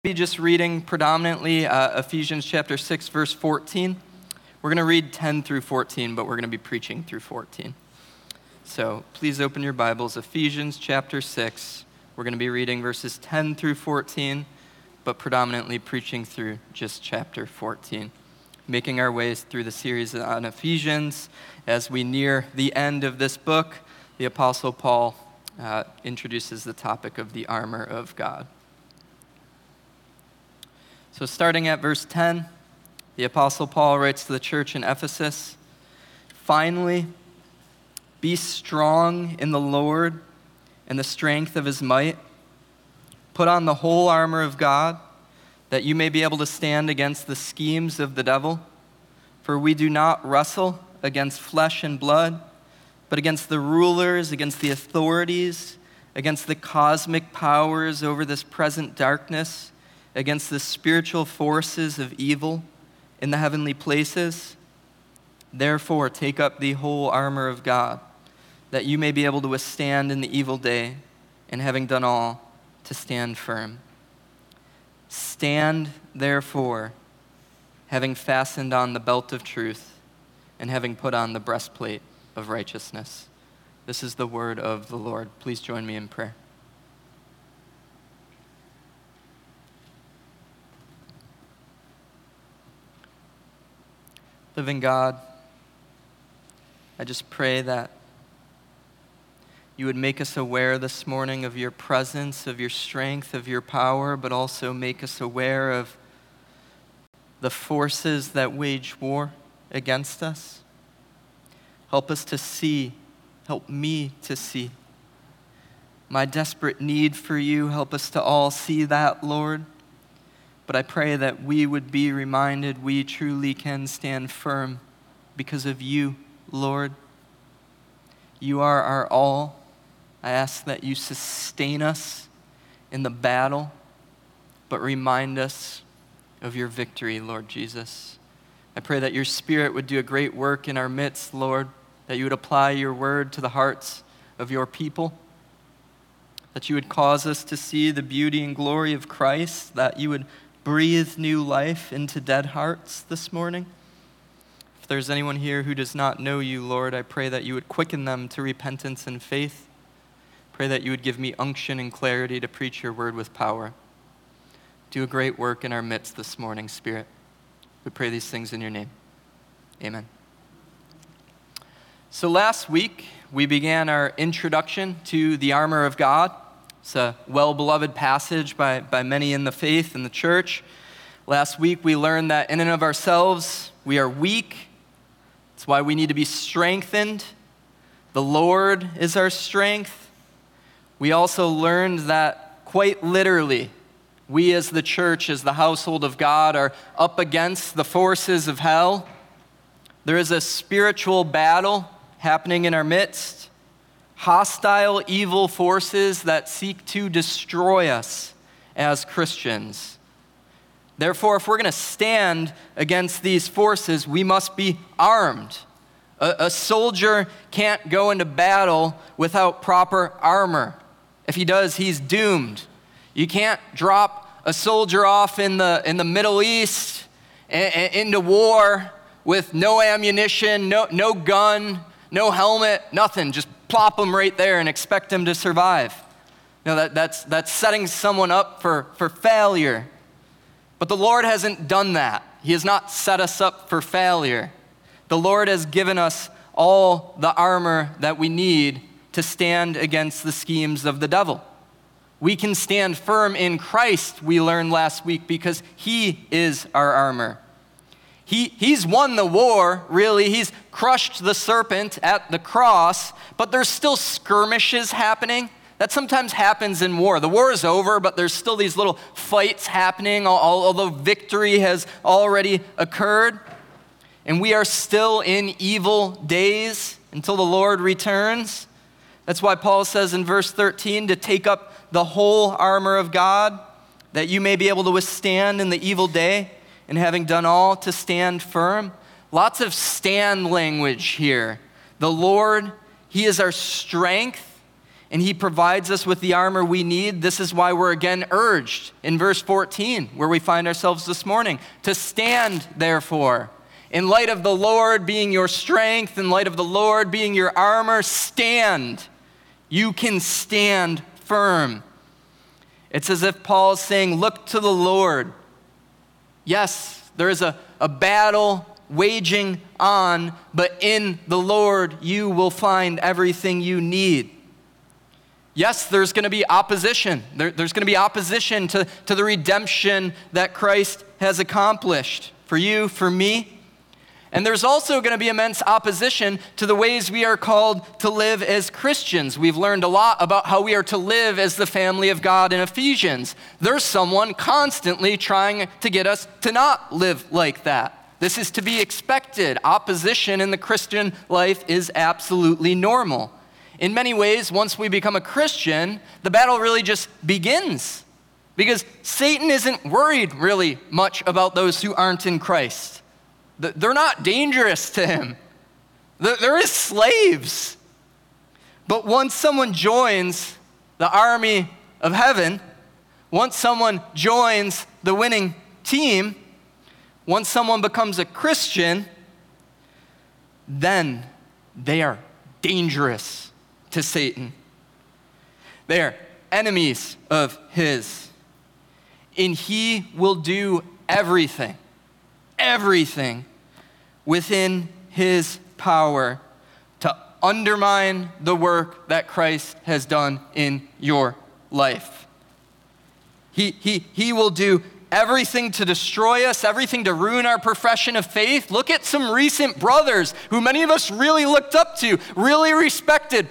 be just reading predominantly Ephesians chapter 6, verse 14. We're going to read 10 through 14, but we're going to be preaching through 14. So please open your Bibles, Ephesians chapter 6. We're going to be reading verses 10 through 14, but predominantly preaching through just chapter 14. Making our ways through the series on Ephesians. As we near the end of this book, the Apostle Paul introduces the topic of the armor of God. So starting at verse 10, the Apostle Paul writes to the church in Ephesus, "Finally, be strong in the Lord and the strength of his might. Put on the whole armor of God, that you may be able to stand against the schemes of the devil. For we do not wrestle against flesh and blood, but against the rulers, against the authorities, against the cosmic powers over this present darkness, against the spiritual forces of evil in the heavenly places. Therefore, take up the whole armor of God, that you may be able to withstand in the evil day, and having done all, to stand firm. Stand, therefore, having fastened on the belt of truth, and having put on the breastplate of righteousness." This is the word of the Lord. Please join me in prayer. Living God, I just pray that you would make us aware this morning of your presence, of your strength, of your power, but also make us aware of the forces that wage war against us. Help us to see, help me to see my desperate need for you. Help us to all see that, Lord. But I pray that we would be reminded we truly can stand firm because of you, Lord. You are our all. I ask that you sustain us in the battle, but remind us of your victory, Lord Jesus. I pray that your Spirit would do a great work in our midst, Lord, that you would apply your word to the hearts of your people, that you would cause us to see the beauty and glory of Christ, that you would breathe new life into dead hearts this morning. If there's anyone here who does not know you, Lord, I pray that you would quicken them to repentance and faith. Pray that you would give me unction and clarity to preach your word with power. Do a great work in our midst this morning, Spirit. We pray these things in your name. Amen. So last week, we began our introduction to the armor of God. It's a well-beloved passage by many in the faith and the church. Last week, we learned that in and of ourselves, we are weak. That's why we need to be strengthened. The Lord is our strength. We also learned that quite literally, we as the church, as the household of God, are up against the forces of hell. There is a spiritual battle happening in our midst. Hostile, evil forces that seek to destroy us as Christians. Therefore, if we're going to stand against these forces, we must be armed. A soldier can't go into battle without proper armor. If he does, he's doomed. You can't drop a soldier off in the Middle East into war with no ammunition, no gun, no helmet, nothing. Just plop them right there and expect them to survive. No, that's setting someone up for failure. But the Lord hasn't done that. He has not set us up for failure. The Lord has given us all the armor that we need to stand against the schemes of the devil. We can stand firm in Christ, we learned last week, because he is our armor. He's won the war, really. He's crushed the serpent at the cross, but there's still skirmishes happening. That sometimes happens in war. The war is over, but there's still these little fights happening, although victory has already occurred. And we are still in evil days until the Lord returns. That's why Paul says in verse 13 to take up the whole armor of God, that you may be able to withstand in the evil day, and having done all, to stand firm. Lots of stand language here. The Lord, he is our strength, and he provides us with the armor we need. This is why we're again urged in verse 14, where we find ourselves this morning, to stand, therefore. In light of the Lord being your strength, in light of the Lord being your armor, stand. You can stand firm. It's as if Paul is saying, look to the Lord. Yes, there is a battle waging on, but in the Lord you will find everything you need. Yes, there's going to be opposition. There's going to be opposition to the redemption that Christ has accomplished for you, for me. And there's also going to be immense opposition to the ways we are called to live as Christians. We've learned a lot about how we are to live as the family of God in Ephesians. There's someone constantly trying to get us to not live like that. This is to be expected. Opposition in the Christian life is absolutely normal. In many ways, once we become a Christian, the battle really just begins. Because Satan isn't worried really much about those who aren't in Christ. They're not dangerous to him. They're his slaves. But once someone joins the army of heaven, once someone joins the winning team, once someone becomes a Christian, then they are dangerous to Satan. They are enemies of his. And he will do everything within his power to undermine the work that Christ has done in your life. He will do everything to destroy us, everything to ruin our profession of faith. Look at some recent brothers who many of us really looked up to, really respected,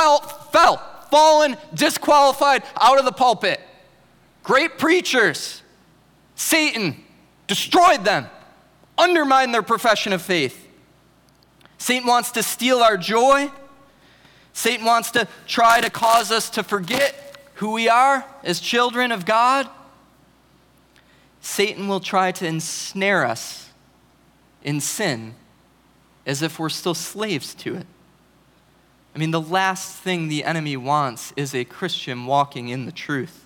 fallen, disqualified, out of the pulpit. Great preachers. Satan destroyed them, undermined their profession of faith. Satan wants to steal our joy. Satan wants to try to cause us to forget who we are as children of God. Satan will try to ensnare us in sin as if we're still slaves to it. I mean, the last thing the enemy wants is a Christian walking in the truth.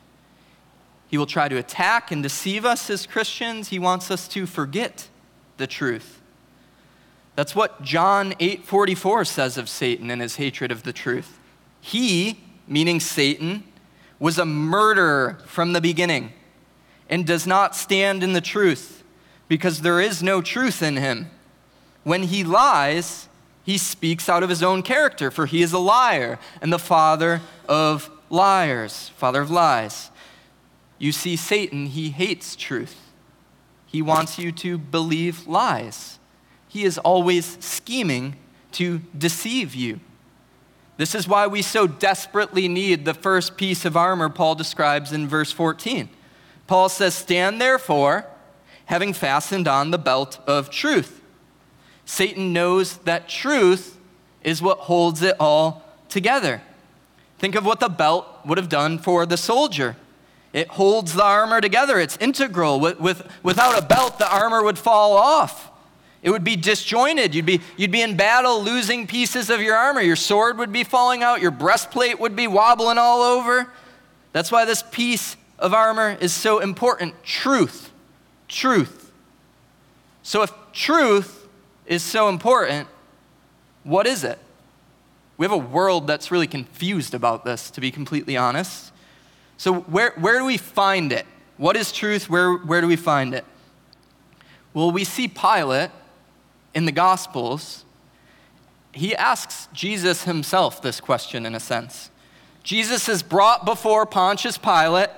He will try to attack and deceive us as Christians. He wants us to forget the truth. That's what John 8:44 says of Satan and his hatred of the truth. He, meaning Satan, was a murderer from the beginning and does not stand in the truth because there is no truth in him. When he lies, he speaks out of his own character, for he is a liar and the father of liars, father of lies. You see, Satan, he hates truth. He wants you to believe lies. He is always scheming to deceive you. This is why we so desperately need the first piece of armor Paul describes in verse 14. Paul says, "Stand therefore, having fastened on the belt of truth." Satan knows that truth is what holds it all together. Think of what the belt would have done for the soldier. It holds the armor together. It's integral. Without a belt, the armor would fall off. It would be disjointed. You'd be in battle losing pieces of your armor. Your sword would be falling out. Your breastplate would be wobbling all over. That's why this piece of armor is so important. Truth. Truth. So if truth is so important, what is it? We have a world that's really confused about this, to be completely honest. So where do we find it? What is truth? Where do we find it? Well, we see Pilate in the Gospels. He asks Jesus himself this question in a sense. Jesus is brought before Pontius Pilate.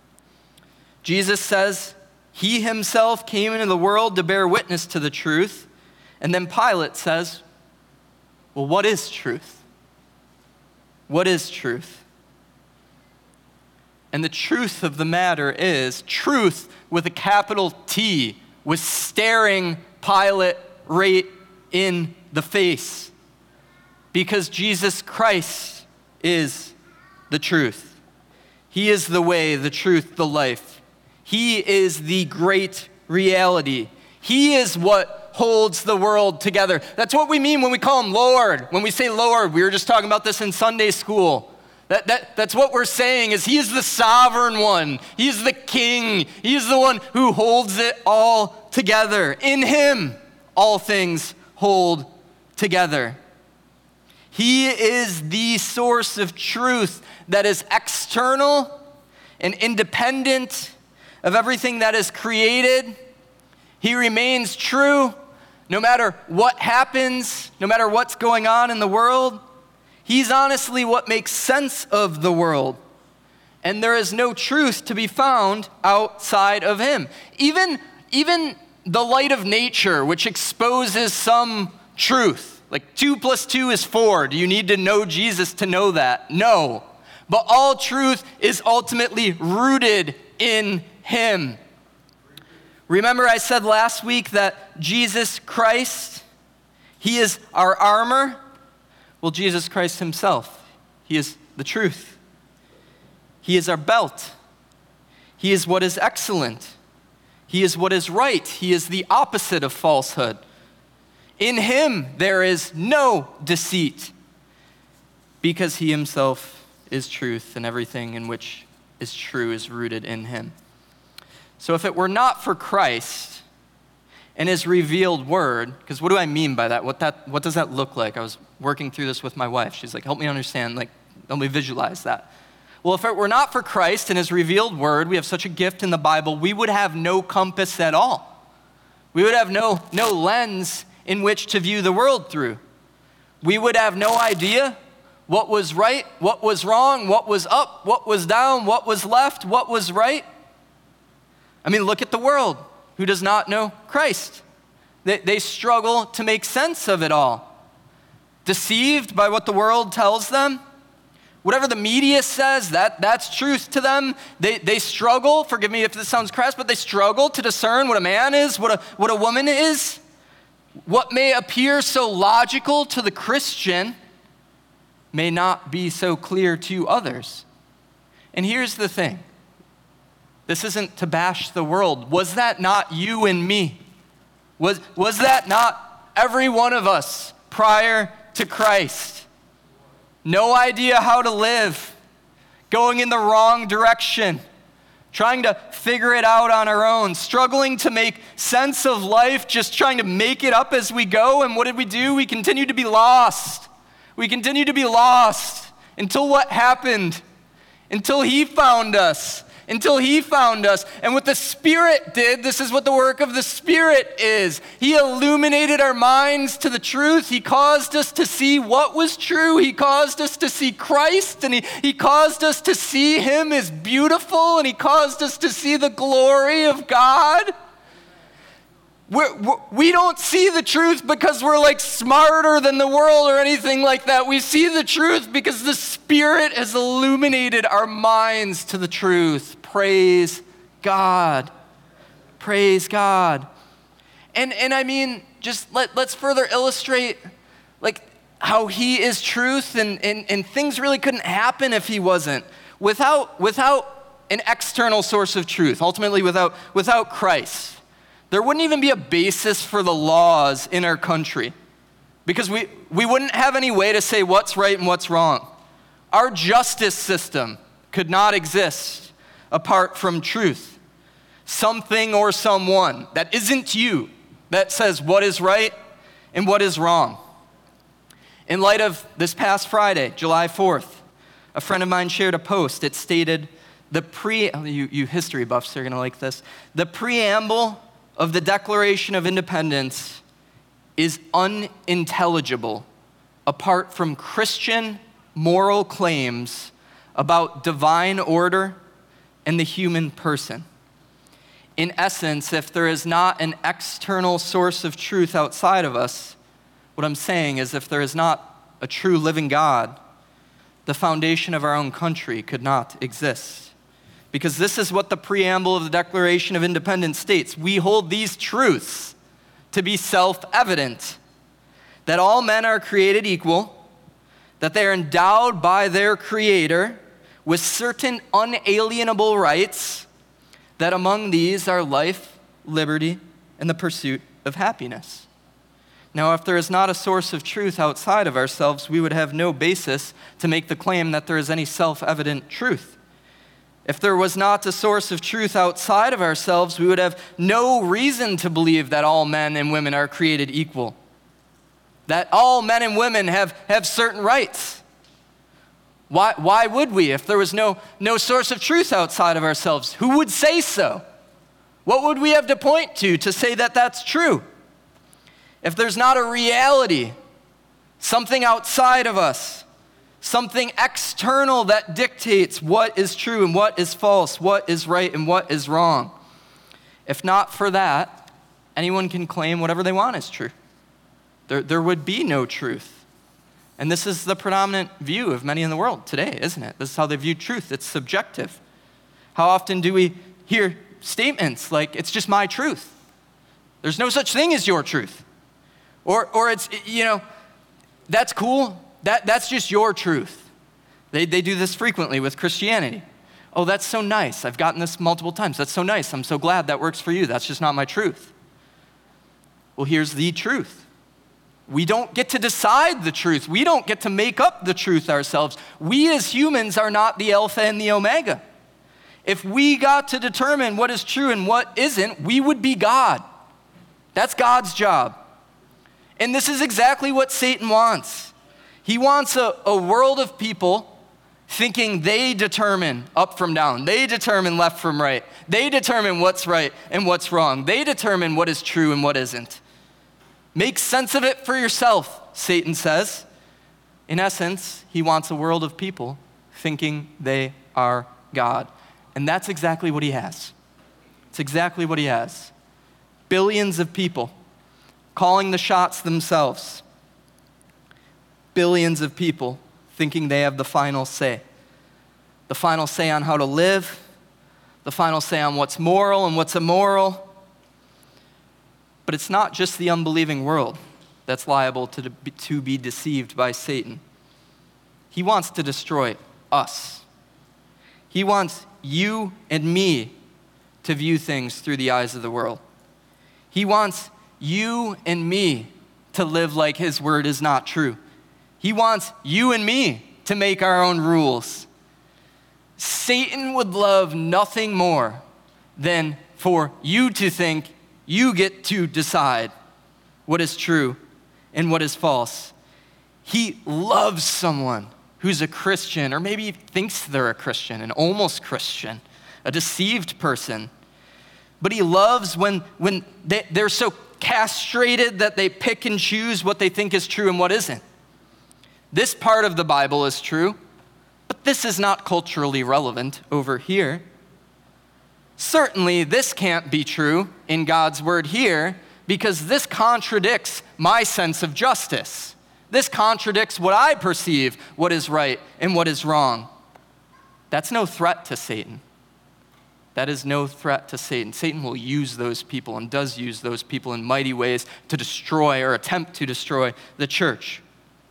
Jesus says he himself came into the world to bear witness to the truth. And then Pilate says, well, what is truth? What is truth? And the truth of the matter is, truth with a capital T was staring Pilate right in the face. Because Jesus Christ is the truth. He is the way, the truth, the life. He is the great reality. He is what holds the world together. That's what we mean when we call him Lord. When we say Lord, we were just talking about this in Sunday school. That's what we're saying, is he is the sovereign one. He is the king. He is the one who holds it all together. In him, all things hold together. He is the source of truth that is external and independent of everything that is created. He remains true no matter what happens, no matter what's going on in the world. He's honestly what makes sense of the world. And there is no truth to be found outside of him. Even the light of nature, which exposes some truth, like 2 + 2 is 4. Do you need to know Jesus to know that? No. But all truth is ultimately rooted in him. Remember I said last week that Jesus Christ, he is our armor. Well, Jesus Christ himself, he is the truth. He is our belt. He is what is excellent. He is what is right. He is the opposite of falsehood. In him there is no deceit, because he himself is truth, and everything in which is true is rooted in him. So if it were not for Christ and his revealed word, because what do I mean by that? What does that look like? I was working through this with my wife. She's like, help me understand, help me visualize that. Well, if it were not for Christ and his revealed word, we have such a gift in the Bible, we would have no compass at all. We would have no lens in which to view the world through. We would have no idea what was right, what was wrong, what was up, what was down, what was left, what was right. I mean, look at the world. Who does not know Christ? They struggle to make sense of it all. Deceived by what the world tells them. Whatever the media says, that's truth to them. They struggle, forgive me if this sounds crass, but they struggle to discern what a man is, what a woman is. What may appear so logical to the Christian may not be so clear to others. And here's the thing. This isn't to bash the world. Was that not you and me? Was that not every one of us prior to Christ? No idea how to live, going in the wrong direction, trying to figure it out on our own, struggling to make sense of life, just trying to make it up as we go. And what did we do? We continued to be lost. We continued to be lost until what happened? Until he found us. Until he found us. And what the Spirit did, this is what the work of the Spirit is. He illuminated our minds to the truth. He caused us to see what was true. He caused us to see Christ, and he caused us to see him as beautiful, and he caused us to see the glory of God. We don't see the truth because we're smarter than the world or anything like that. We see the truth because the Spirit has illuminated our minds to the truth. Praise God. Praise God. And I mean, just let's further illustrate how he is truth, and things really couldn't happen if he wasn't. Without an external source of truth, ultimately without Christ, there wouldn't even be a basis for the laws in our country, because we wouldn't have any way to say what's right and what's wrong. Our justice system could not exist apart from truth. Something or someone that isn't you that says what is right and what is wrong. In light of this past Friday, July 4th, a friend of mine shared a post. It stated, you history buffs are going to like this, the preamble of the Declaration of Independence is unintelligible apart from Christian moral claims about divine order and the human person. In essence, if there is not an external source of truth outside of us, what I'm saying is if there is not a true living God, the foundation of our own country could not exist. Because this is what the preamble of the Declaration of Independence states. We hold these truths to be self-evident, that all men are created equal, that they are endowed by their Creator with certain unalienable rights, that among these are life, liberty, and the pursuit of happiness. Now, if there is not a source of truth outside of ourselves, we would have no basis to make the claim that there is any self-evident truth. If there was not a source of truth outside of ourselves, we would have no reason to believe that all men and women are created equal, that all men and women have certain rights. Why would we if there was no source of truth outside of ourselves? Who would say so? What would we have to point to say that that's true? If there's not a reality, something outside of us, something external that dictates what is true and what is false, what is right and what is wrong, if not for that, anyone can claim whatever they want is true. There would be no truth. And this is the predominant view of many in the world today, isn't it? This is how they view truth. It's subjective. How often do we hear statements like, it's just my truth? There's no such thing as your truth. Or it's, that's cool. That's just your truth. They do this frequently with Christianity. Oh, that's so nice. I've gotten this multiple times. That's so nice. I'm so glad that works for you. That's just not my truth. Well, here's the truth. We don't get to decide the truth. We don't get to make up the truth ourselves. We as humans are not the Alpha and the Omega. If we got to determine what is true and what isn't, we would be God. That's God's job. And this is exactly what Satan wants. He wants a world of people thinking they determine up from down. They determine left from right. They determine what's right and what's wrong. They determine what is true and what isn't. Make sense of it for yourself, Satan says. In essence, he wants a world of people thinking they are God. And that's exactly what he has. It's exactly what he has. Billions of people calling the shots themselves. Billions of people thinking they have the final say. The final say on how to live, the final say on what's moral and what's immoral. But it's not just the unbelieving world that's liable to be deceived by Satan. He wants to destroy us. He wants you and me to view things through the eyes of the world. He wants you and me to live like his word is not true. He wants you and me to make our own rules. Satan would love nothing more than for you to think you get to decide what is true and what is false. He loves someone who's a Christian, or maybe thinks they're a Christian, an almost Christian, a deceived person. But he loves when they're so castrated that they pick and choose what they think is true and what isn't. This part of the Bible is true, but this is not culturally relevant over here. Certainly, this can't be true in God's word here because this contradicts my sense of justice. This contradicts what I perceive what is right and what is wrong. That's no threat to Satan. That is no threat to Satan. Satan will use those people and does use those people in mighty ways to destroy or attempt to destroy the church.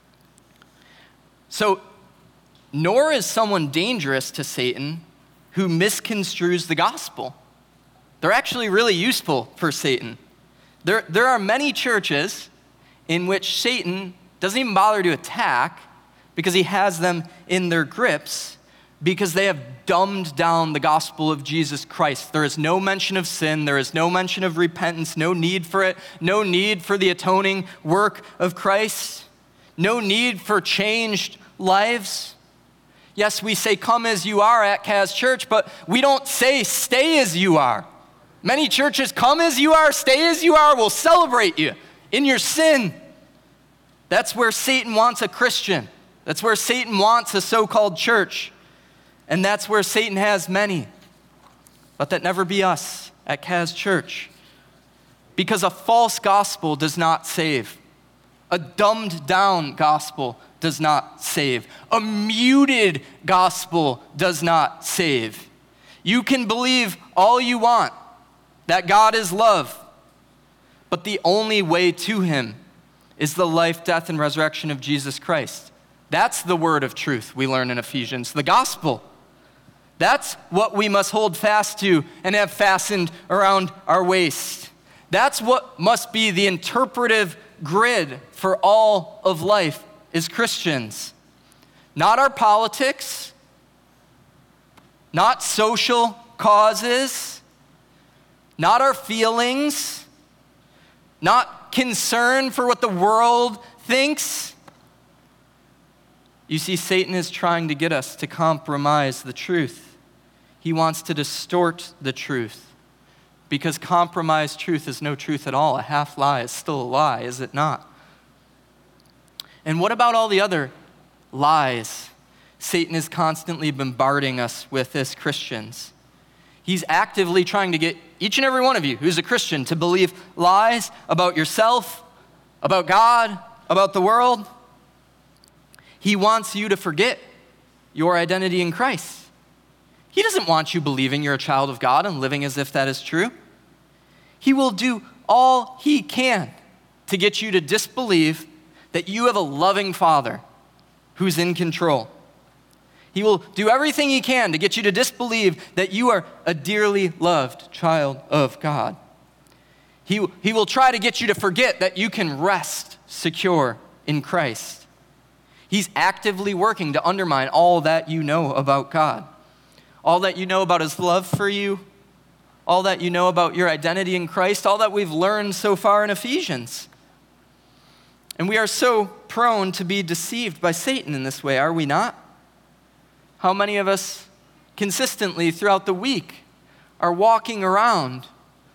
So, nor is someone dangerous to Satan who misconstrues the gospel. They're actually really useful for Satan. There are many churches in which Satan doesn't even bother to attack because he has them in their grips because they have dumbed down the gospel of Jesus Christ. There is no mention of sin. There is no mention of repentance, no need for it, no need for the atoning work of Christ, no need for changed lives. Yes, we say come as you are at Kaz Church, but we don't say stay as you are. Many churches come as you are, stay as you are, we'll celebrate you in your sin. That's where Satan wants a Christian. That's where Satan wants a so-called church. And that's where Satan has many. Let that never be us at Kaz Church. Because a false gospel does not save. A dumbed down gospel does not save. A muted gospel does not save. You can believe all you want that God is love, but the only way to him is the life, death, and resurrection of Jesus Christ. That's the word of truth we learn in Ephesians, the gospel. That's what we must hold fast to and have fastened around our waist. That's what must be the interpretive grid for all of life as Christians. Not our politics, not social causes, not our feelings, not concern for what the world thinks. You see, Satan is trying to get us to compromise the truth. He wants to distort the truth, because compromised truth is no truth at all. A half lie is still a lie, is it not? And what about all the other lies Satan is constantly bombarding us with as Christians? He's actively trying to get each and every one of you who's a Christian to believe lies about yourself, about God, about the world. He wants you to forget your identity in Christ. He doesn't want you believing you're a child of God and living as if that is true. He will do all he can to get you to disbelieve that you have a loving Father who's in control. He will do everything he can to get you to disbelieve that you are a dearly loved child of God. He will try to get you to forget that you can rest secure in Christ. He's actively working to undermine all that you know about God, all that you know about his love for you, all that you know about your identity in Christ, all that we've learned so far in Ephesians. And we are so prone to be deceived by Satan in this way, are we not? How many of us consistently throughout the week are walking around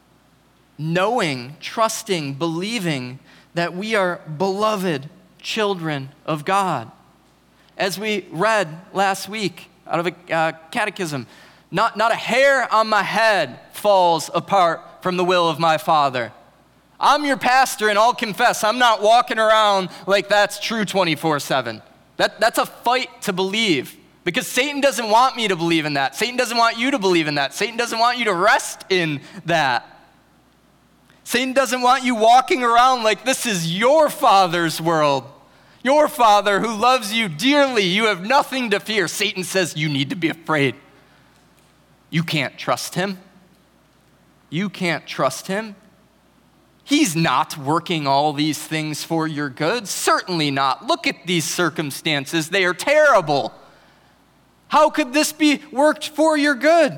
knowing, trusting, believing that we are beloved children of God? As we read last week out of a catechism, not a hair on my head falls apart from the will of my Father. I'm your pastor, and I'll confess, I'm not walking around like that's true 24/7. That's a fight to believe, because Satan doesn't want me to believe in that. Satan doesn't want you to believe in that. Satan doesn't want you to rest in that. Satan doesn't want you walking around like this is your Father's world. Your Father who loves you dearly. You have nothing to fear. Satan says you need to be afraid. You can't trust him. You can't trust him. He's not working all these things for your good. Certainly not. Look at these circumstances. They are terrible. How could this be worked for your good?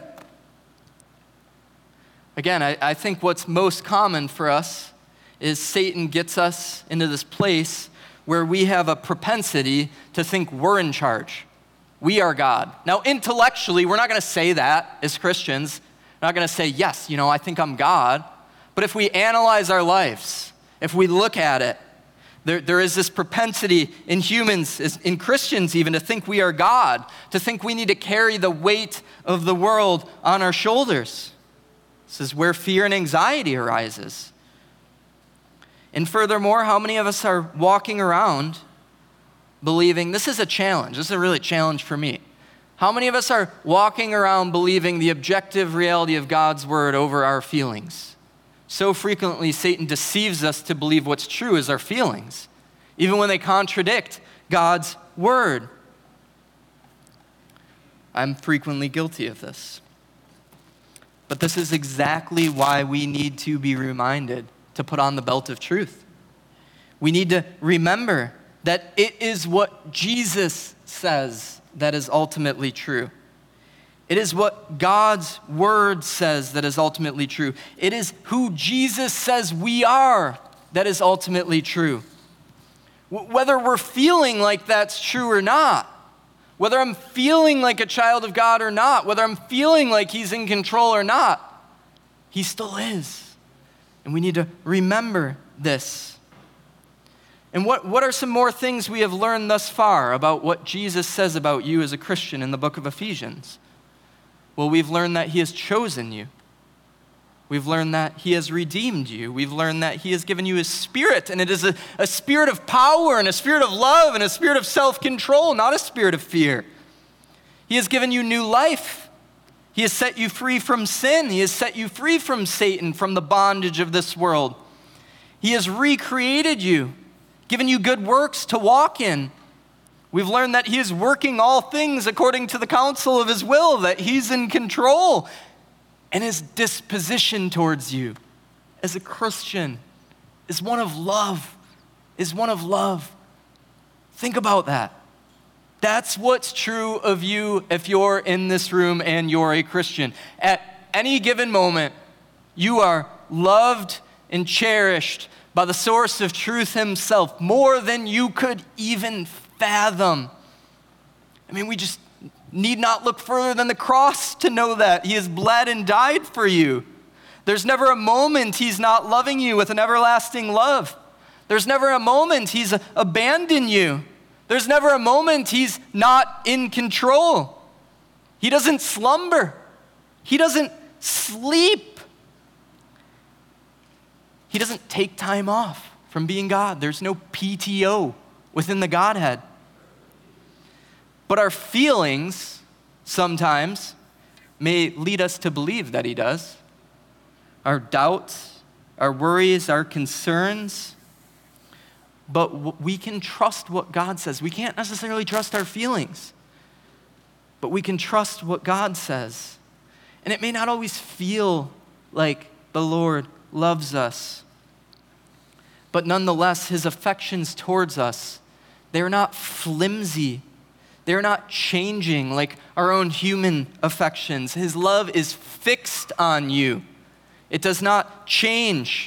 Again, I think what's most common for us is Satan gets us into this place where we have a propensity to think we're in charge. We are God. Now, intellectually, we're not going to say that as Christians. We're not going to say, yes, I think I'm God. But if we analyze our lives, if we look at it, there is this propensity in humans, in Christians even, to think we are God, to think we need to carry the weight of the world on our shoulders. This is where fear and anxiety arises. And furthermore, how many of us are walking around believing, this is a challenge, this is a really challenge for me. How many of us are walking around believing the objective reality of God's word over our feelings? So frequently, Satan deceives us to believe what's true is our feelings, even when they contradict God's word. I'm frequently guilty of this. But this is exactly why we need to be reminded to put on the belt of truth. We need to remember that it is what Jesus says that is ultimately true. It is what God's word says that is ultimately true. It is who Jesus says we are that is ultimately true. Whether we're feeling like that's true or not, whether I'm feeling like a child of God or not, whether I'm feeling like he's in control or not, he still is. And we need to remember this. And what are some more things we have learned thus far about what Jesus says about you as a Christian in the book of Ephesians? Well, we've learned that he has chosen you. We've learned that he has redeemed you. We've learned that he has given you his spirit, and it is a spirit of power and a spirit of love and a spirit of self-control, not a spirit of fear. He has given you new life. He has set you free from sin. He has set you free from Satan, from the bondage of this world. He has recreated you, given you good works to walk in. We've learned that he is working all things according to the counsel of his will, that he's in control. And his disposition towards you as a Christian is one of love is one of love. Think about that. That's what's true of you if you're in this room and you're a Christian. At any given moment, you are loved and cherished by the source of truth himself more than you could even fathom. I mean, we just need not look further than the cross to know that. He has bled and died for you. There's never a moment he's not loving you with an everlasting love. There's never a moment he's abandoned you. There's never a moment he's not in control. He doesn't slumber. He doesn't sleep. He doesn't take time off from being God. There's no PTO within the Godhead. But our feelings sometimes may lead us to believe that he does. Our doubts, our worries, our concerns. But we can trust what God says. We can't necessarily trust our feelings, but we can trust what God says. And it may not always feel like the Lord loves us, but nonetheless, his affections towards us, they're not flimsy. They're not changing like our own human affections. His love is fixed on you. It does not change.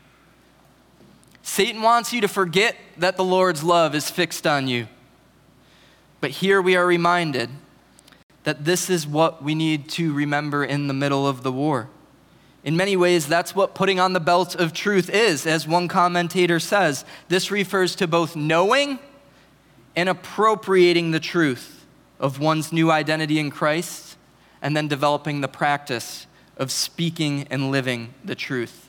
Satan wants you to forget that the Lord's love is fixed on you. But here we are reminded that this is what we need to remember in the middle of the war. In many ways, that's what putting on the belt of truth is. As one commentator says, this refers to both knowing and appropriating the truth of one's new identity in Christ, and then developing the practice of speaking and living the truth.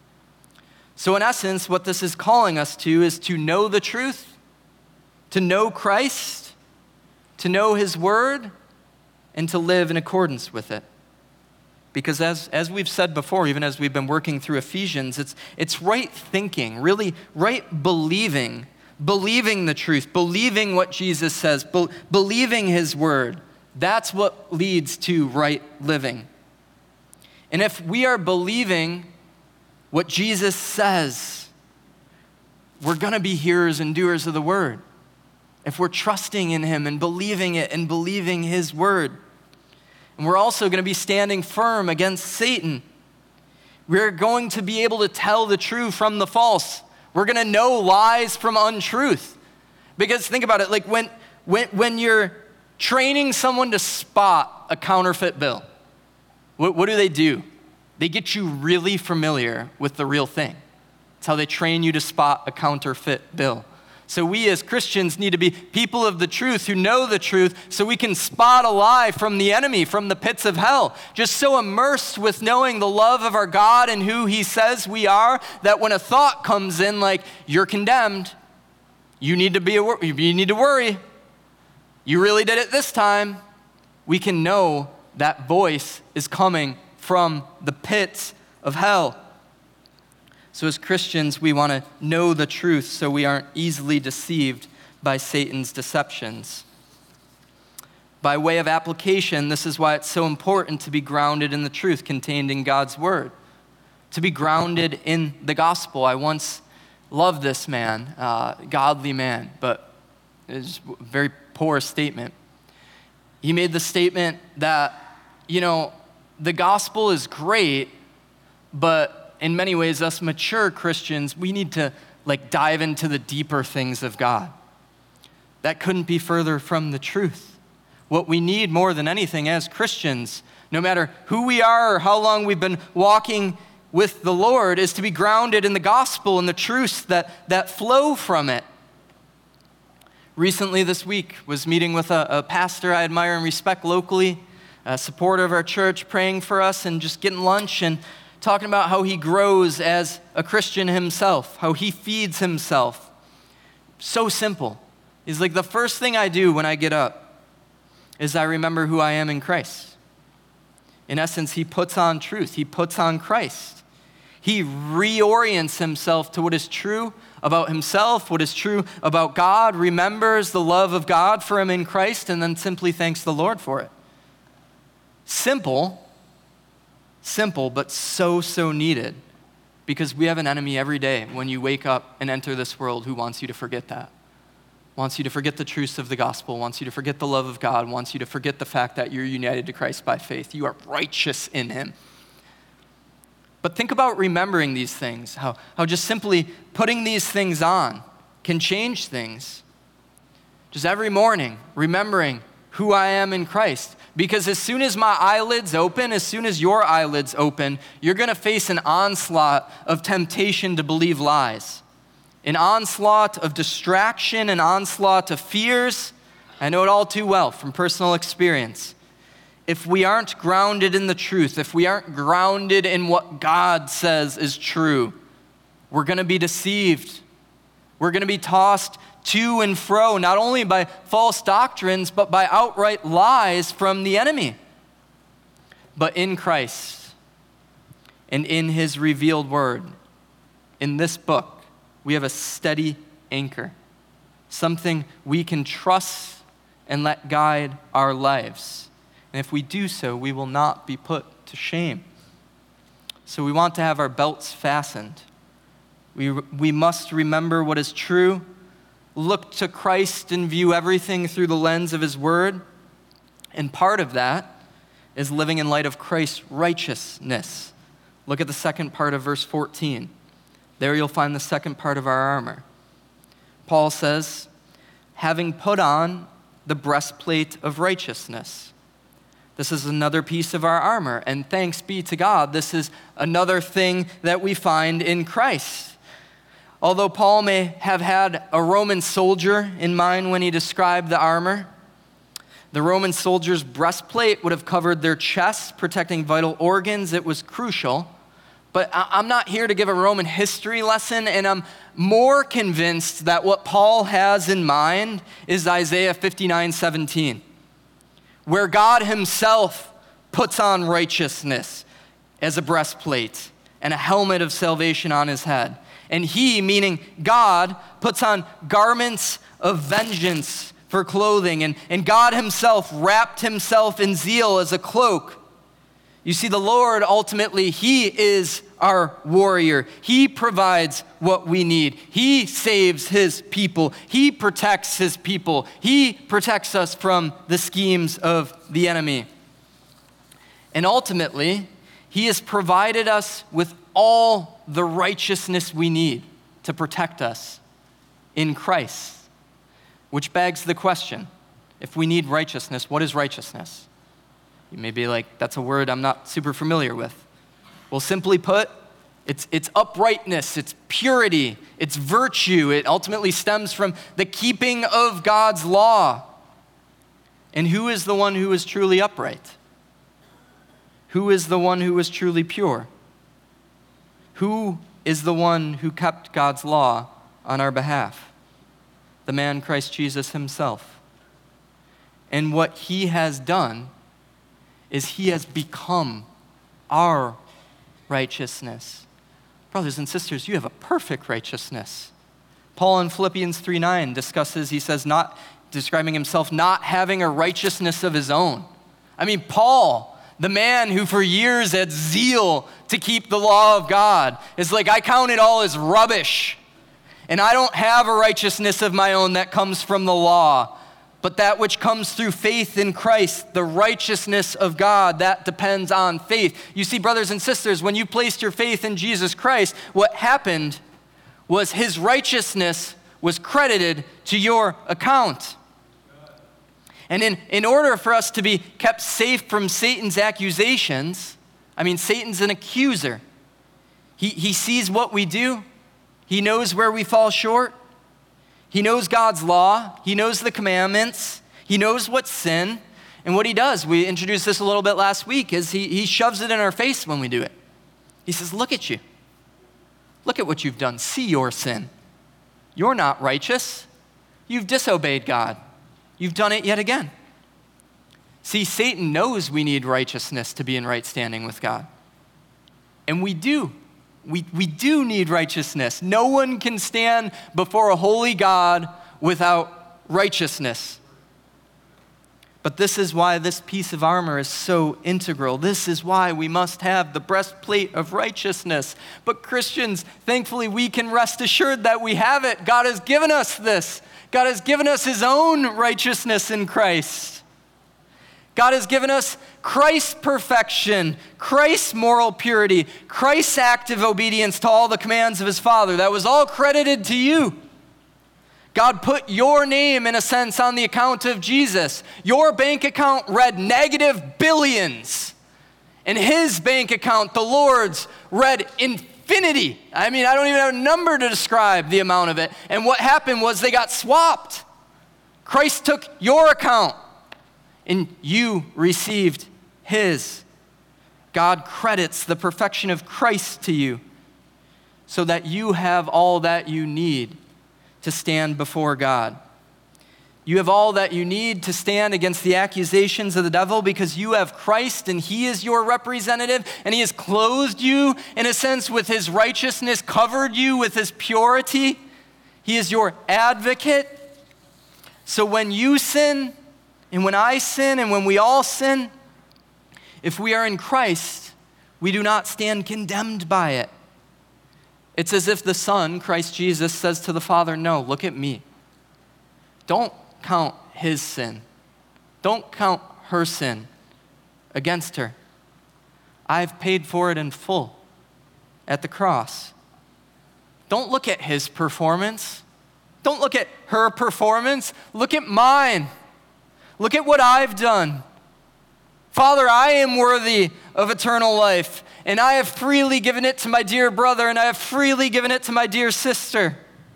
So in essence, what this is calling us to is to know the truth, to know Christ, to know his word, and to live in accordance with it. Because as we've said before, even as we've been working through Ephesians, it's right thinking, really right believing the truth, believing what Jesus says, believing his word. That's what leads to right living. And if we are believing what Jesus says, we're going to be hearers and doers of the word. If we're trusting in him and believing it and believing his word. And we're also going to be standing firm against Satan. We're going to be able to tell the true from the false. We're going to know lies from untruth. Because think about it, like when you're training someone to spot a counterfeit bill, what do? They get you really familiar with the real thing. That's how they train you to spot a counterfeit bill. So we as Christians need to be people of the truth who know the truth so we can spot a lie from the enemy, from the pits of hell. Just so immersed with knowing the love of our God and who he says we are that when a thought comes in like, you're condemned, you need to worry. You really did it this time. We can know that voice is coming from the pits of hell. So as Christians, we want to know the truth so we aren't easily deceived by Satan's deceptions. By way of application, this is why it's so important to be grounded in the truth contained in God's word, to be grounded in the gospel. I once loved this man, godly man, but it was a very poor statement. He made the statement that, the gospel is great, but in many ways, us mature Christians, we need to dive into the deeper things of God. That couldn't be further from the truth. What we need more than anything as Christians, no matter who we are or how long we've been walking with the Lord, is to be grounded in the gospel and the truths that flow from it. Recently this week, was meeting with a pastor I admire and respect locally, a supporter of our church, praying for us and just getting lunch and talking about how he grows as a Christian himself, how he feeds himself. So simple. He's like, the first thing I do when I get up is I remember who I am in Christ. In essence, he puts on truth. He puts on Christ. He reorients himself to what is true about himself, what is true about God, remembers the love of God for him in Christ, and then simply thanks the Lord for it. Simple, but so needed. because we have an enemy every day when you wake up and enter this world who wants you to forget that. Wants you to forget the truths of the gospel, wants you to forget the love of God, wants you to forget the fact that you're united to Christ by faith. You are righteous in him. But think about remembering these things, how just simply putting these things on can change things. Just every morning, remembering who I am in Christ. Because as soon as my eyelids open, as soon as your eyelids open, you're going to face an onslaught of temptation to believe lies. An onslaught of distraction, an onslaught of fears. I know it all too well from personal experience. If we aren't grounded in the truth, if we aren't grounded in what God says is true, we're going to be deceived. We're going to be tossed to and fro, not only by false doctrines, but by outright lies from the enemy. But in Christ and in his revealed word, in this book, we have a steady anchor, something we can trust and let guide our lives. And if we do so, we will not be put to shame. So we want to have our belts fastened. We must remember what is true, look to Christ and view everything through the lens of his word. And part of that is living in light of Christ's righteousness. Look at the second part of verse 14. There you'll find the second part of our armor. Paul says, having put on the breastplate of righteousness. This is another piece of our armor, and thanks be to God, this is another thing that we find in Christ. Although Paul may have had a Roman soldier in mind when he described the armor, the Roman soldier's breastplate would have covered their chest, protecting vital organs. It was crucial. But I'm not here to give a Roman history lesson, and I'm more convinced that what Paul has in mind is Isaiah 59:17, where God himself puts on righteousness as a breastplate and a helmet of salvation on his head. And he, meaning God, puts on garments of vengeance for clothing, and God himself wrapped himself in zeal as a cloak. You see, the Lord, ultimately, he is our warrior. He provides what we need. He saves his people. He protects his people. He protects us from the schemes of the enemy. And ultimately, he has provided us with all the righteousness we need to protect us in Christ. Which begs the question, if we need righteousness, what is righteousness? You may be like, that's a word I'm not super familiar with. Well, simply put, it's uprightness, it's purity, it's virtue. It ultimately stems from the keeping of God's law. And who is the one who is truly upright? Who is the one who is truly pure? Who is the one who kept God's law on our behalf? The man Christ Jesus himself. And what he has done is he has become our righteousness. Brothers and sisters, you have a perfect righteousness. Paul in Philippians 3:9 discusses, he says, not describing himself not having a righteousness of his own. I mean, Paul, the man who for years had zeal to keep the law of God, is like, I count it all as rubbish. And I don't have a righteousness of my own that comes from the law, but that which comes through faith in Christ, the righteousness of God, that depends on faith. You see, brothers and sisters, when you placed your faith in Jesus Christ, what happened was his righteousness was credited to your account. And in order for us to be kept safe from Satan's accusations, I mean, Satan's an accuser. He sees what we do. He knows where we fall short. He knows God's law. He knows the commandments. He knows what's sin. And what he does, we introduced this a little bit last week, is he shoves it in our face when we do it. He says, look at you. Look at what you've done. See your sin. You're not righteous. You've disobeyed God. You've done it yet again. See, Satan knows we need righteousness to be in right standing with God. And we do. We do need righteousness. No one can stand before a holy God without righteousness. But this is why this piece of armor is so integral. This is why we must have the breastplate of righteousness. But Christians, thankfully, we can rest assured that we have it. God has given us this. God has given us his own righteousness in Christ. God has given us Christ's perfection, Christ's moral purity, Christ's active obedience to all the commands of his Father. That was all credited to you. God put your name, in a sense, on the account of Jesus. Your bank account read negative billions. And his bank account, the Lord's, read infinity. I mean, I don't even have a number to describe the amount of it. And what happened was they got swapped. Christ took your account, and you received his. God credits the perfection of Christ to you so that you have all that you need to stand before God. You have all that you need to stand against the accusations of the devil because you have Christ and he is your representative and he has clothed you, in a sense, with his righteousness, covered you with his purity. He is your advocate. So when you sin, and when I sin, and when we all sin, if we are in Christ, we do not stand condemned by it. It's as if the Son, Christ Jesus, says to the Father, no, look at me. Don't count his sin. Don't count her sin against her. I've paid for it in full at the cross. Don't look at his performance. Don't look at her performance. Look at mine. Look at what I've done. Father, I am worthy of eternal life, and I have freely given it to my dear brother, and I have freely given it to my dear sister.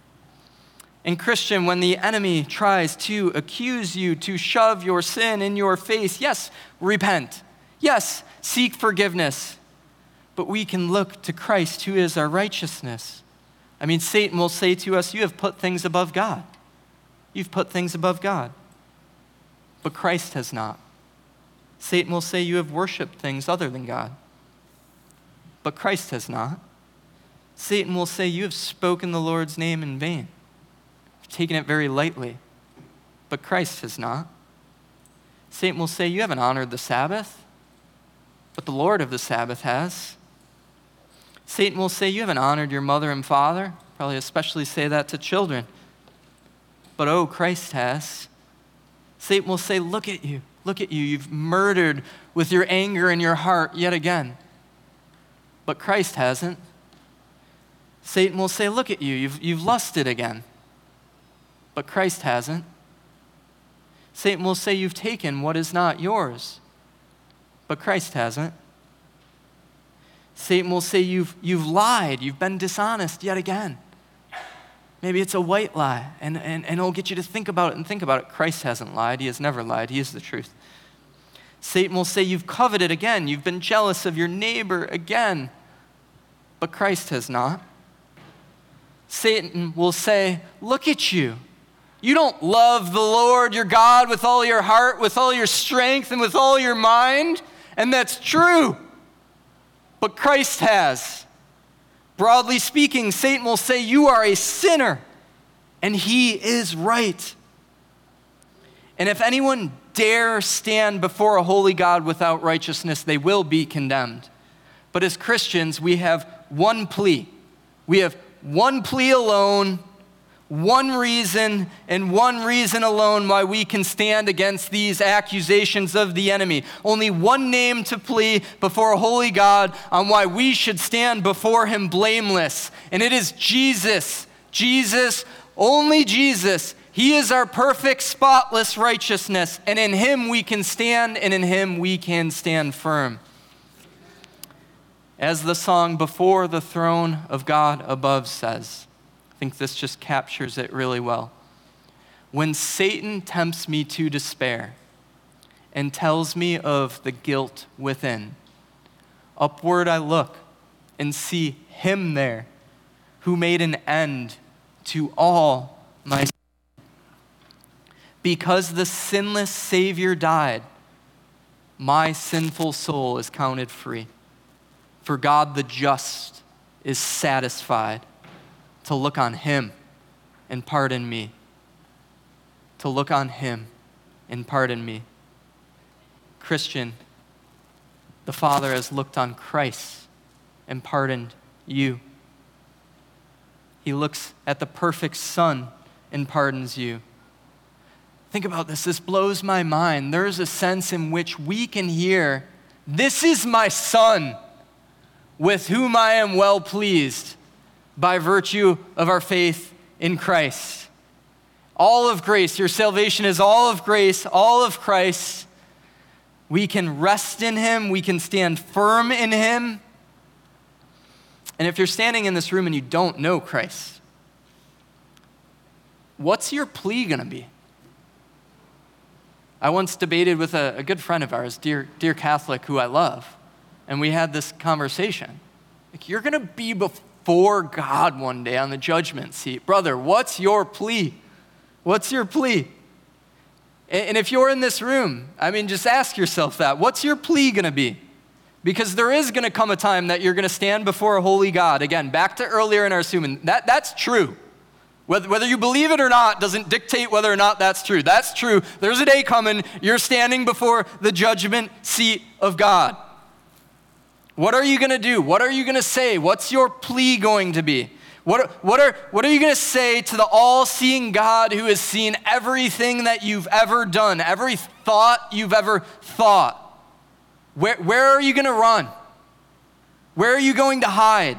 And Christian, when the enemy tries to accuse you, to shove your sin in your face, yes, repent. Yes, seek forgiveness. But we can look to Christ, who is our righteousness. I mean, Satan will say to us, you have put things above God. You've put things above God. But Christ has not. Satan will say you have worshiped things other than God. But Christ has not. Satan will say you have spoken the Lord's name in vain. You've taken it very lightly. But Christ has not. Satan will say you haven't honored the Sabbath. But the Lord of the Sabbath has. Satan will say you haven't honored your mother and father. Probably especially say that to children. But oh, Christ has. Satan will say, look at you. Look at you. You've murdered with your anger in your heart yet again. But Christ hasn't. Satan will say, look at you. You've lusted again. But Christ hasn't. Satan will say, you've taken what is not yours. But Christ hasn't. Satan will say, you've lied. You've been dishonest yet again. Maybe it's a white lie, and it'll get you to think about it and think about it. Christ hasn't lied. He has never lied. He is the truth. Satan will say, you've coveted again. You've been jealous of your neighbor again. But Christ has not. Satan will say, look at you. You don't love the Lord your God with all your heart, with all your strength, and with all your mind. And that's true. But Christ has. Broadly speaking, Satan will say, you are a sinner, and he is right. And if anyone dare stand before a holy God without righteousness, they will be condemned. But as Christians, we have one plea. We have one plea alone, one reason, and one reason alone why we can stand against these accusations of the enemy. Only one name to plea before a holy God on why we should stand before him blameless. And it is Jesus. Jesus, only Jesus. He is our perfect, spotless righteousness. And in him we can stand, and in him we can stand firm. As the song Before the Throne of God Above says, I think this just captures it really well. When Satan tempts me to despair and tells me of the guilt within, upward I look and see him there who made an end to all my sin. Because the sinless Savior died, my sinful soul is counted free. For God the just is satisfied to look on him and pardon me. To look on him and pardon me. Christian, the Father has looked on Christ and pardoned you. He looks at the perfect Son and pardons you. Think about this. This blows my mind. There's a sense in which we can hear, "This is my Son, with whom I am well pleased," by virtue of our faith in Christ. All of grace. Your salvation is all of grace, all of Christ. We can rest in him. We can stand firm in him. And if you're standing in this room and you don't know Christ, what's your plea going to be? I once debated with a good friend of ours, dear Catholic, who I love, and we had this conversation. Like, you're going to be before God one day on the judgment seat. Brother, what's your plea? What's your plea? And if you're in this room, just ask yourself that. What's your plea going to be? Because there is going to come a time that you're going to stand before a holy God. Again, back to earlier in our sermon, that's true. Whether you believe it or not doesn't dictate whether or not that's true. That's true. There's a day coming, you're standing before the judgment seat of God. What are you going to do? What are you going to say? What's your plea going to be? What are you going to say to the all-seeing God who has seen everything that you've ever done, every thought you've ever thought? Where are you going to run? Where are you going to hide?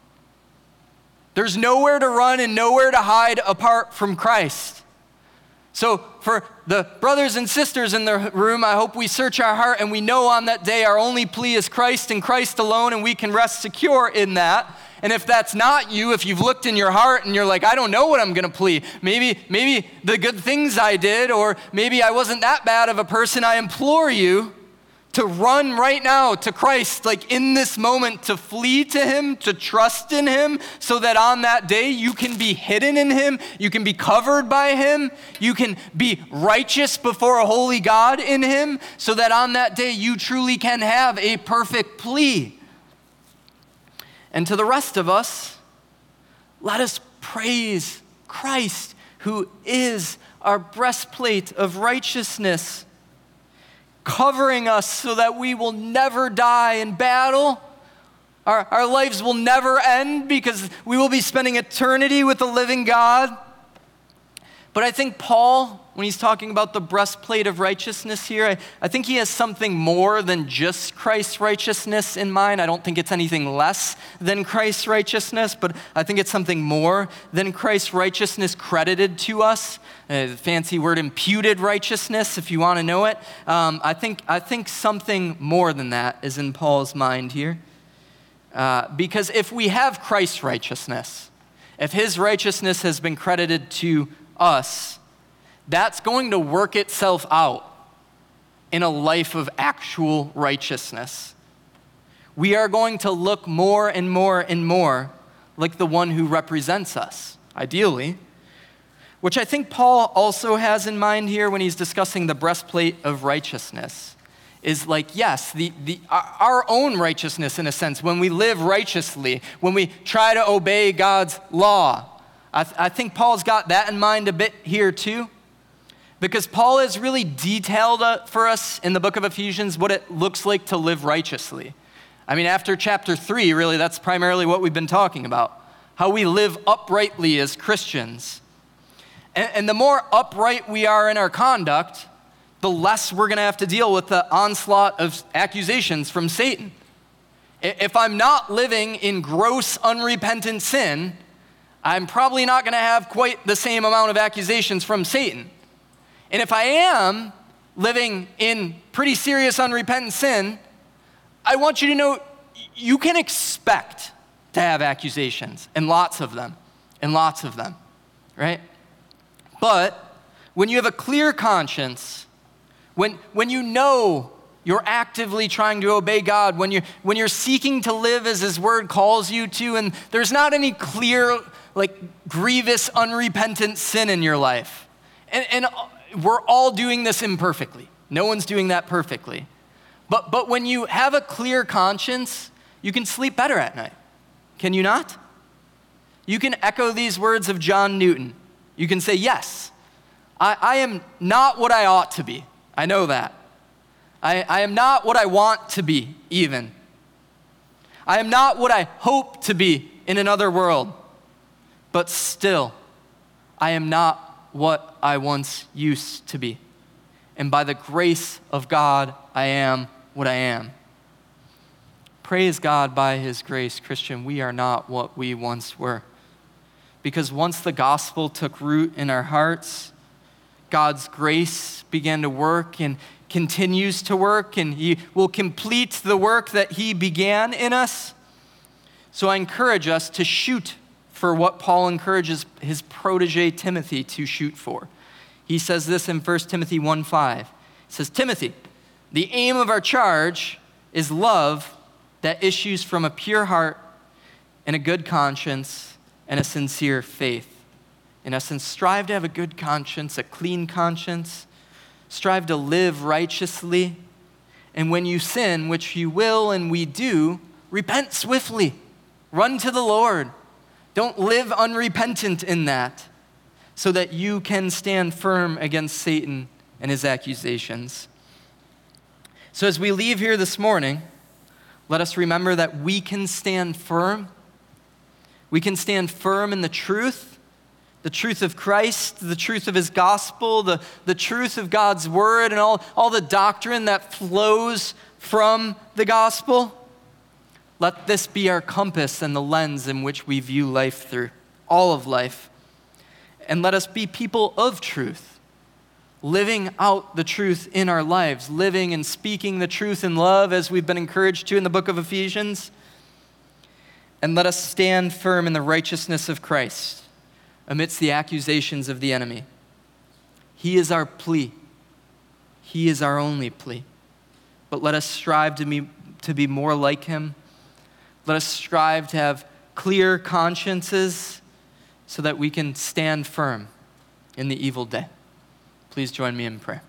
There's nowhere to run and nowhere to hide apart from Christ. So for the brothers and sisters in the room, I hope we search our heart and we know on that day our only plea is Christ and Christ alone, and we can rest secure in that. And if that's not you, if you've looked in your heart and you're like, I don't know what I'm going to plea. Maybe the good things I did, or maybe I wasn't that bad of a person, I implore you to run right now to Christ, like in this moment, to flee to him, to trust in him, so that on that day you can be hidden in him, you can be covered by him, you can be righteous before a holy God in him, so that on that day you truly can have a perfect plea. And to the rest of us, let us praise Christ, who is our breastplate of righteousness, covering us so that we will never die in battle. Our lives will never end because we will be spending eternity with the living God. But I think Paul, when he's talking about the breastplate of righteousness here, I think he has something more than just Christ's righteousness in mind. I don't think it's anything less than Christ's righteousness, but I think it's something more than Christ's righteousness credited to us. Fancy word, imputed righteousness, if you want to know it. I think something more than that is in Paul's mind here. Because if we have Christ's righteousness, if his righteousness has been credited to us, that's going to work itself out in a life of actual righteousness. We are going to look more and more and more like the one who represents us, ideally, which I think Paul also has in mind here when he's discussing the breastplate of righteousness, is like, yes, our own righteousness in a sense, when we live righteously, when we try to obey God's law. I think Paul's got that in mind a bit here too, because Paul has really detailed for us in the book of Ephesians what it looks like to live righteously. After chapter 3, really, that's primarily what we've been talking about, how we live uprightly as Christians. And the more upright we are in our conduct, the less we're going to have to deal with the onslaught of accusations from Satan. If I'm not living in gross, unrepentant sin, I'm probably not going to have quite the same amount of accusations from Satan. And if I am living in pretty serious, unrepentant sin, I want you to know you can expect to have accusations, and lots of them, right? But when you have a clear conscience, when you know you're actively trying to obey God, when you're seeking to live as his word calls you to, and there's not any clear, grievous, unrepentant sin in your life. And we're all doing this imperfectly. No one's doing that perfectly. But when you have a clear conscience, you can sleep better at night. Can you not? You can echo these words of John Newton. You can say, yes, I am not what I ought to be. I know that. I am not what I want to be, even. I am not what I hope to be in another world. But still, I am not what I once used to be. And by the grace of God, I am what I am. Praise God by his grace, Christian, we are not what we once were. Because once the gospel took root in our hearts, God's grace began to work and continues to work, and he will complete the work that he began in us. So I encourage us to shoot for what Paul encourages his protege Timothy to shoot for. He says this in 1 Timothy 1:5. He says, Timothy, the aim of our charge is love that issues from a pure heart and a good conscience and a sincere faith. In essence, strive to have a good conscience, a clean conscience. Strive to live righteously. And when you sin, which you will and we do, repent swiftly. Run to the Lord. Don't live unrepentant in that, so that you can stand firm against Satan and his accusations. So as we leave here this morning, let us remember that we can stand firm. We can stand firm in the truth of Christ, the truth of his gospel, the truth of God's word, and all the doctrine that flows from the gospel. Let this be our compass and the lens in which we view life through, all of life. And let us be people of truth, living out the truth in our lives, living and speaking the truth in love as we've been encouraged to in the book of Ephesians. And let us stand firm in the righteousness of Christ amidst the accusations of the enemy. He is our plea. He is our only plea. But let us strive to be more like him. Let us strive to have clear consciences so that we can stand firm in the evil day. Please join me in prayer.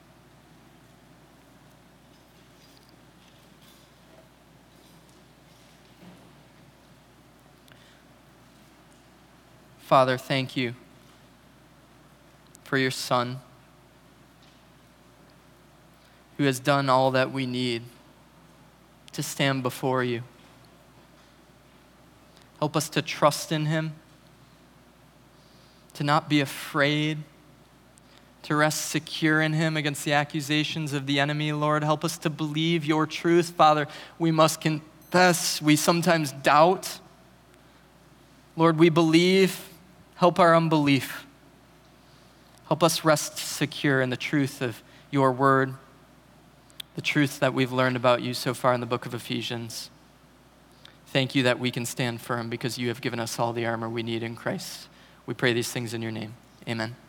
Father, thank you for your Son, who has done all that we need to stand before you. Help us to trust in him, to not be afraid, to rest secure in him against the accusations of the enemy, Lord. Help us to believe your truth. Father, we must confess we sometimes doubt. Lord, we believe. Help our unbelief. Help us rest secure in the truth of your word, the truth that we've learned about you so far in the book of Ephesians. Thank you that we can stand firm because you have given us all the armor we need in Christ. We pray these things in your name. Amen.